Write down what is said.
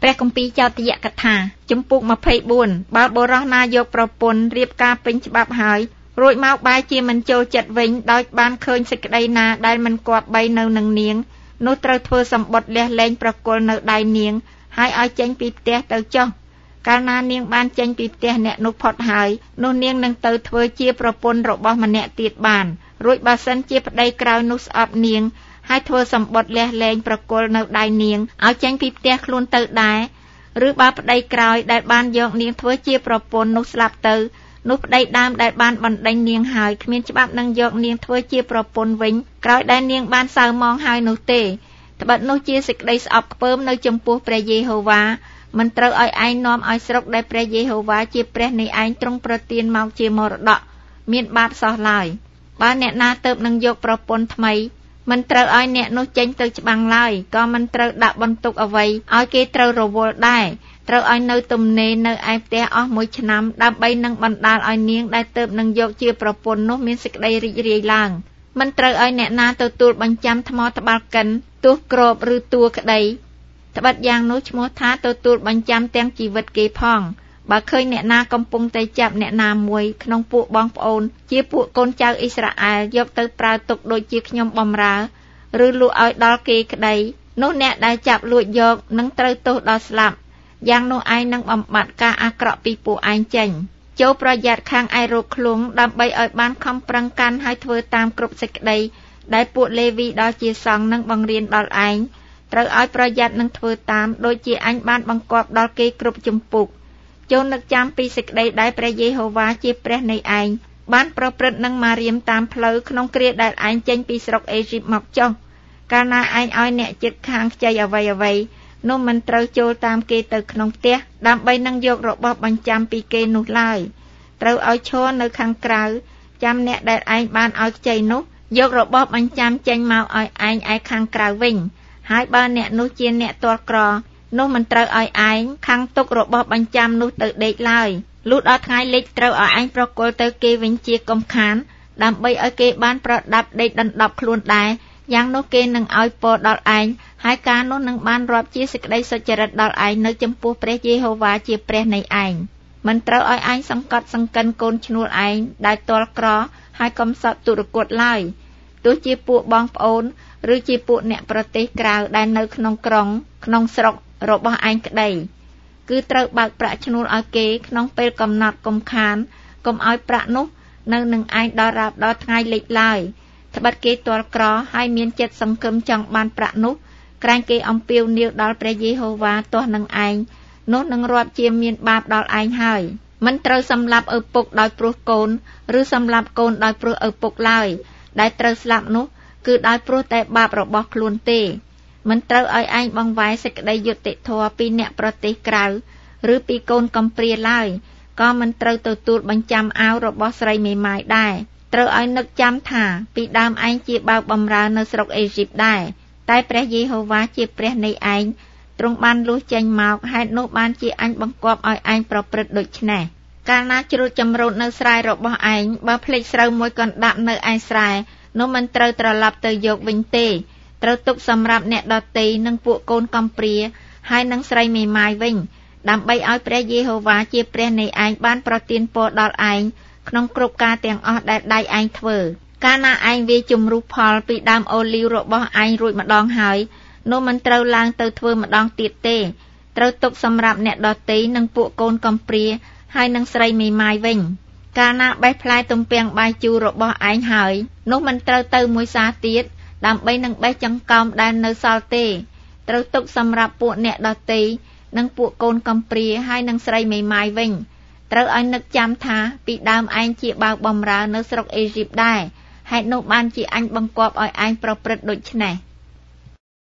ព្រះគម្ពីរចោទយកថាជំពូក24បើបុរសណាយកប្រពន្ធរៀបការពេញច្បាប់ហើយរួចមកបែរជាមិនចូលចិត្តវិញដោយបានឃើញសេចក្តីណាដែលមិនគប្បីនៅនឹងនាងនោះត្រូវធ្វើសម្បត្តិលះលែងប្រគល់នៅដៃនាងហើយឲ្យចេញពីផ្ទះទៅចុះកាលណានាងបានចេញពីផ្ទះអ្នកនោះផុតហើយនោះនាងនឹងទៅធ្វើជាប្រពន្ធរបស់ម្នាក់ទៀតបានរួចបើសិនជាប្តីក្រោយនោះស្អប់នាងហើយធ្វើសម្បត្តិលះលែងប្រគល់នៅដៃនាងឲ្យចេញពីផ្ទះខ្លួនទៅដែរឬបើប្តីក្រោយដែលបានយកនាងធ្វើជាប្រពន្ធនោះស្លាប់ទៅនោះប្តីដើមដែលបានបណ្ដេញនាងហើយគ្មានច្បាប់នឹងយកនាងធ្វើជាប្រពន្ធវិញក្រោយដែលនាងបានសៅមងហើយនោះទេត្បិតនោះជាសេចក្តីស្អប់ខ្ពើមនៅចំពោះព្រះយេហូវ៉ាមិនត្រូវឲ្យឯងនាំឲ្យស្រុកដែលព្រះយេហូវ៉ាជាព្រះនៃឯងទ្រង់ប្រទានមកជាមរតកមានបាបសោះឡើយបើអ្នកណាទៅនឹងយកប្រពន្ធថ្មីមិនត្រូវឲ្យអ្នកនោះចេញទៅច្បាំងឡើយក៏មិនត្រូវដាក់បន្ទុកអ្វីឲ្យគេត្រូវរវល់ដែរត្រូវឲ្យនៅទំនេរនៅឯផ្ទះអស់1ឆ្នាំដើម្បីនឹងបណ្ដាលឲ្យនាងដែលទៅនឹងយកជាប្រពន្ធនោះមានសេចក្តីរីករាយឡើងមិនត្រូវឲ្យអ្នកណាទទួលបញ្ចាំថ្មត្បាល់កិនទោះក្របឬតួក្តីត្បិតយ៉ាងនោះឈ្មោះថាទទួលបញ្ចាំទាំងជីវិតគេផងបើឃើញអ្នកណាកំពុងតែចាប់អ្នកណាមួយក្នុងពួកបងប្អូនជាពួកកូនចៅអ៊ីស្រាអែលយកទៅប្រើទុកដូចជាខ្ញុំបម្រើឬលក់ឲ្យដល់គេក្តីនោះអ្នកដែលចាប់លួចយកនឹងត្រូវទោសដល់ស្លាប់យ៉ាងនោះឯងនឹងបំបត្តិការអាក្រក់ពីពួកឯងចេញចូលប្រយ័ត្នខាងឯរោគឃ្លងដើម្បីឲ្យបានខំប្រឹងកាន់ហើយធ្វើតាមគ្រប់សេចក្តីដែលពួកលេវីដ៏ជាសង្ឃនឹងបង្រៀនដល់ឯងត្រូវឲ្យប្រយ័ត្ននឹងធ្វើតាមដូចជាអញបានបង្គាប់ដល់គេគ្រប់ជំពូកចូលនឹកចាំពីសេចក្តីដែលព្រះយេហូវ៉ាជាព្រះនៃឯងបានប្រព្រឹត្តនឹងម៉ារៀមតាមផ្លូវក្នុងគ្រាដែលឯងចេញពីស្រុកអេស៊ីបមកចុះកាលណាឯងឲ្យអ្នកជិតខាងខ្ចីអ្វីនោះមិនត្រូវចូលតាមគេទៅក្នុងផ្ទះដើម្បីនឹងយករបស់បញ្ចាំពីគេនោះឡើយត្រូវឲ្យឈរនៅខាងក្រៅចាំអ្នកដែលឯងបានឲ្យខ្ចីនោះយករបស់បញ្ចាំចេញមកឲ្យឯងឯខាងក្រៅវិញហើយបើអ្នកនោះជាអ្នកទាល់ក្រនោះមិនត្រូវឲ្យឯងខាងទុករបស់បញ្ចាំនោះទៅដេកឡើយលុះដល់ថ្ងៃលិចត្រូវឲ្យឯងប្រគល់ទៅគេវិញជាកំខានដើម្បីឲ្យគេបានប្រដាប់ដេកដណ្ដប់ខ្លួនដែរយ៉ាងនោះគេនឹងឲ្យពរដល់ឯងហើយការនោះនឹងបានរាប់ជាសេចក្តីសុចរិតដល់ឯងនៅចំពោះព្រះយេហូវ៉ាជាព្រះនៃឯងមិនត្រូវឲ្យឯងសង្កត់សង្កិនកូនឈ្នួលឯងដែលទាល់ក្រហើយកំសត់ទុរគតឡើយទោះជាពួកបងប្អូនឬជាពួកអ្នកប្រទេសក្រៅដែលនៅក្នុងក្រុងក្នុងស្រុករបស់ឯងក្តីគឺត្រូវបើកប្រាក់ឈ្នួលឲ្យគេក្នុងពេលកំណត់កុំខានកុំឲ្យប្រាក់នោះនៅនឹងឯងដល់រាបដល់ថ្ងៃលិចឡើយត្បិតគេទាល់ក្រហើយមានចិត្តសង្ឃឹមចង់បានប្រាក់នោះក្រែងគេអំពាវនាវដល់ព្រះយេហូវ៉ាទាស់នឹងឯងនោះនឹងរាប់ជាមានបាបដល់ឯងហើយមិនត្រូវសម្លាប់ឪពុកដោយព្រោះកូនឬសម្លាប់កូនដោយព្រោះឪពុកឡើយដែលត្រូវស្លាប់នោះគឺដោយព្រោះតែបាបរបស់ខ្លួនទេមិនត្រូវឲ្យឯងបង្វែរសេចក្តីយុត្តិធម៌ពីអ្នកប្រទេសក្រៅឬពីកូនកំព្រាឡើយក៏មិនត្រូវទទួលបញ្ចាំអាវរបស់ស្រីមេម៉ាយដែរត្រូវឲ្យនឹកចាំថាពីដើមឯងជាបើកបម្រើនៅស្រុកអេស៊ីបដែរតែព្រះយេហូវ៉ាជាព្រះនៃឯងទ្រង់បានលុះចេញមកហេតុនោះបានជាអញបង្គាប់ឲ្យឯងប្រព្រឹត្តដូច្នេះកាលណាជ្រូតចម្រូតនៅស្រែរបស់ឯងបើភ្លេចស្រូវមួយកណ្ដាក់នៅឯស្រែនោះមិនត្រូវត្រឡប់ទៅយកវិញទេត្រូវទុកសម្រាប់អ្នកដទៃនិងពួកកូនកំព្រាហើយនឹងស្រីមេម៉ាយវិញដើម្បីឲ្យព្រះយេហូវ៉ាជាព្រះនៃឯងបានប្រទានពរដល់ឯងក្នុងគ្រប់ការទាំងអស់ដែលដៃឯងធ្វើកាលណាឯងវាជំរុះផលពីដើមអូលីវរបស់ឯងរួចម្ដងហើយនោះមិនត្រូវឡើងទៅធ្វើម្ដងទៀតទេត្រូវទុកសម្រាប់អ្នកដទៃនិងពួកកូនកំព្រាហើយនឹងស្រីមេម៉ាយវិញកាលណាបេះផ្លែទំពាំងបាយជូររបស់ឯងហើយនោះមិនត្រូវទៅមួយសាទៀតដើម្បីនឹងបេះចង្កោមដែលនៅសល់ទេត្រូវទុកសម្រាប់ពួកអ្នកដទៃនិងពួកកូនកំព្រាហើយនឹងស្រីមេម៉ាយវិញត្រូវឲ្យនឹកចាំថាពីដើមឯងជាបើកបម្រើនៅស្រុកអេស៊ីបដែរហេតុនោះបានជាអញបង្គាប់ឲ្យឯងប្រព្រឹត្តដូច្នេះ